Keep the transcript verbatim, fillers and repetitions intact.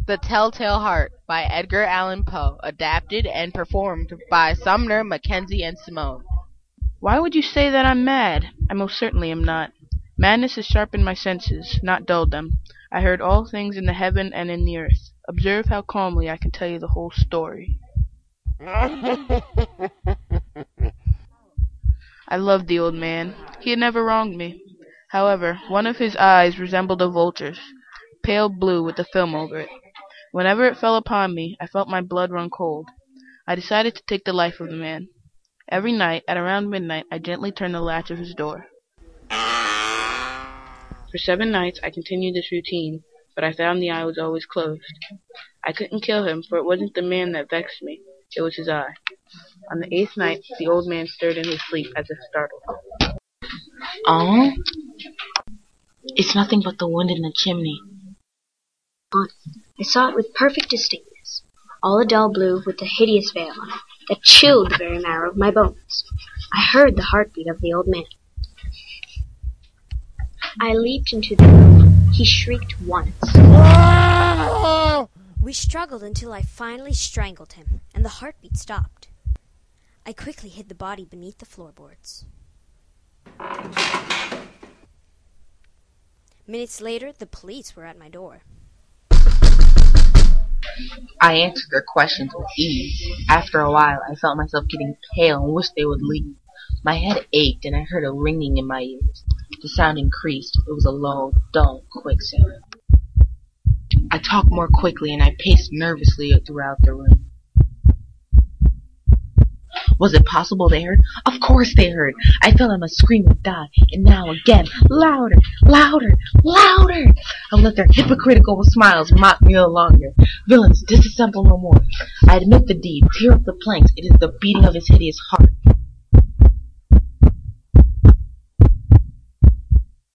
The Telltale Heart by Edgar Allan Poe. Adapted and performed by Sumner, Mackenzie, and Simone. Why would you say that I'm mad? I most certainly am not. Madness has sharpened my senses, not dulled them. I heard all things in the heaven and in the earth. Observe how calmly I can tell you the whole story. I loved the old man. He had never wronged me. However, one of his eyes resembled a vulture's, pale blue with a film over it. Whenever it fell upon me, I felt my blood run cold. I decided to take the life of the man. Every night, at around midnight, I gently turned the latch of his door. For seven nights, I continued this routine, but I found the eye was always closed. I couldn't kill him, for it wasn't the man that vexed me. It was his eye. On the eighth night, the old man stirred in his sleep as if startled. Oh? It's nothing but the wind in the chimney. I saw it with perfect distinctness, all a dull blue with a hideous veil on it that chilled the very marrow of my bones. I heard the heartbeat of the old man. I leaped into the room. He shrieked once. We struggled until I finally strangled him, and the heartbeat stopped. I quickly hid the body beneath the floorboards. Minutes later, the police were at my door. I answered their questions with ease. After a while, I felt myself getting pale and wished they would leave. My head ached, and I heard a ringing in my ears. The sound increased. It was a low, dull, quick sound. I talked more quickly, and I paced nervously throughout the room. Was it possible they heard? Of course they heard. I felt I must scream or die, and now again, louder, louder, louder. I let their hypocritical smiles mock me no longer. Villains, disassemble no more. I admit the deed. Tear up the planks. It is the beating of his hideous heart.